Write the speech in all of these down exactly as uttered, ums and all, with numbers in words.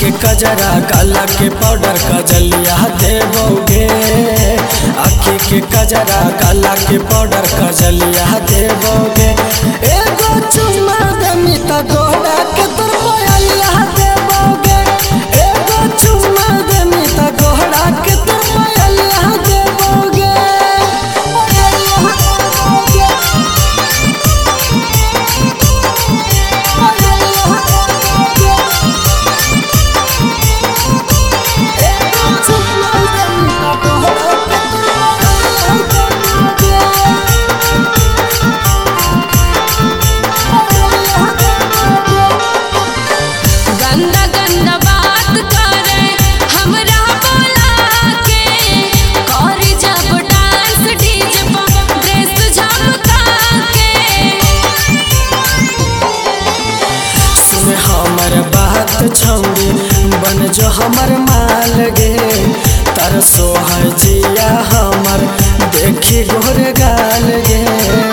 के कजरा काला के पाउडर कजलिया देबोगे। आँखी के कजरा काला के पाउडर कजलिया देबोगे। एगो चुम्मा देमी त गोड़ा के तोर पायलिया देबोगे। एगो चुम्मा देमी त गोड़ा के तोर पायलिया देबोगे। छौड़ी बन जो हमर माल गे। तरसो है जिया हमर देखी गोर गाल गे।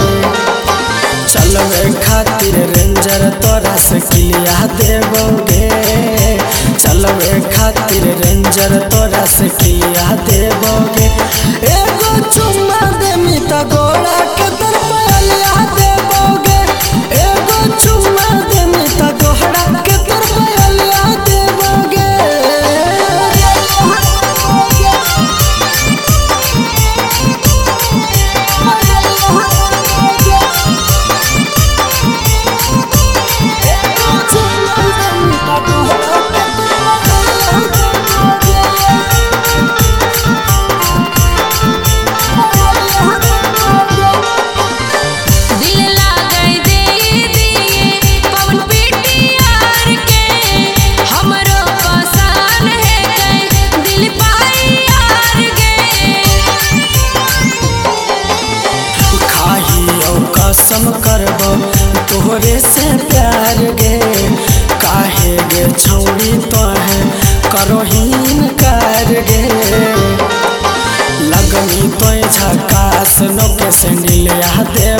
चलवे खातिर रेंजर तोरा से किलिया देबोगे। चलवे खातिर रेंजर तोरा से किलिया देबोगे। एगो चुम्मा देमी त गोड़ा के तोर पायलिया देबोगे। एगो चुम्मा देमी त गोड़ा के तोर पायलिया देबोगे। कसम करबो तोहरे से प्यार गे। काहे गे छौड़ी तोहे करोहीन कार गे। लगनी तोय झकास नो के सैंडलिया दे